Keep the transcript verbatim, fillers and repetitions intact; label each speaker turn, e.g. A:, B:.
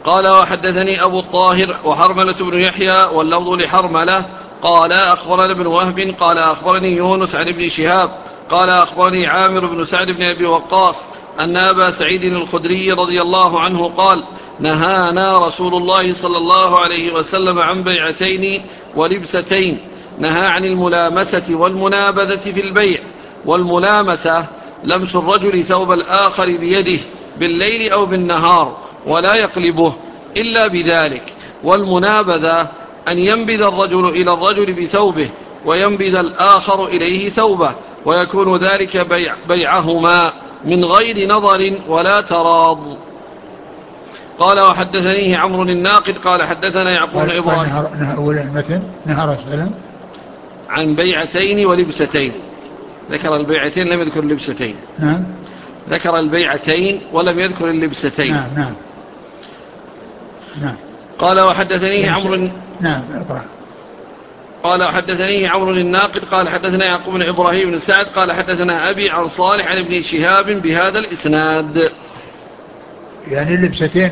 A: قال وحدثني أبو الطاهر وحرملة بن يحيى واللفظ لحرملة قال أخبرنا ابن وهب قال أخبرني يونس عن ابن شهاب قال أخبرني عامر بن سعد بن أبي وقاص أن أبا سعيد الخدري رضي الله عنه قال نهانا رسول الله صلى الله عليه وسلم عن بيعتين ولبستين. نهى عن الملامسة والمنابذة في البيع. والملامسة لمس الرجل ثوب الآخر بيده بالليل أو بالنهار ولا يقلبه إلا بذلك. والمنابذة أن ينبذ الرجل إلى الرجل بثوبه وينبذ الآخر إليه ثوبه ويكون ذلك بيع بيعهما من غير نظر ولا تراض. قال وحدثنيه عمرو الناقد قال حدثنا يعقوب بن إبراهيم
B: نهر
A: عن بيعتين ولبستين. ذكر البيعتين لم يذكر اللبستين.
B: نعم
A: ذكر البيعتين ولم يذكر اللبستين.
B: نعم نعم نعم.
A: قال وحدثنيه عمرو
B: نعم اقرأ.
A: قال وحدثنيه عمرو الناقد قال حدثنا يعقوب بن إبراهيم بن سعد قال حدثنا أبي عن صالح عن ابن شهاب بهذا الإسناد.
B: يعني اللبستين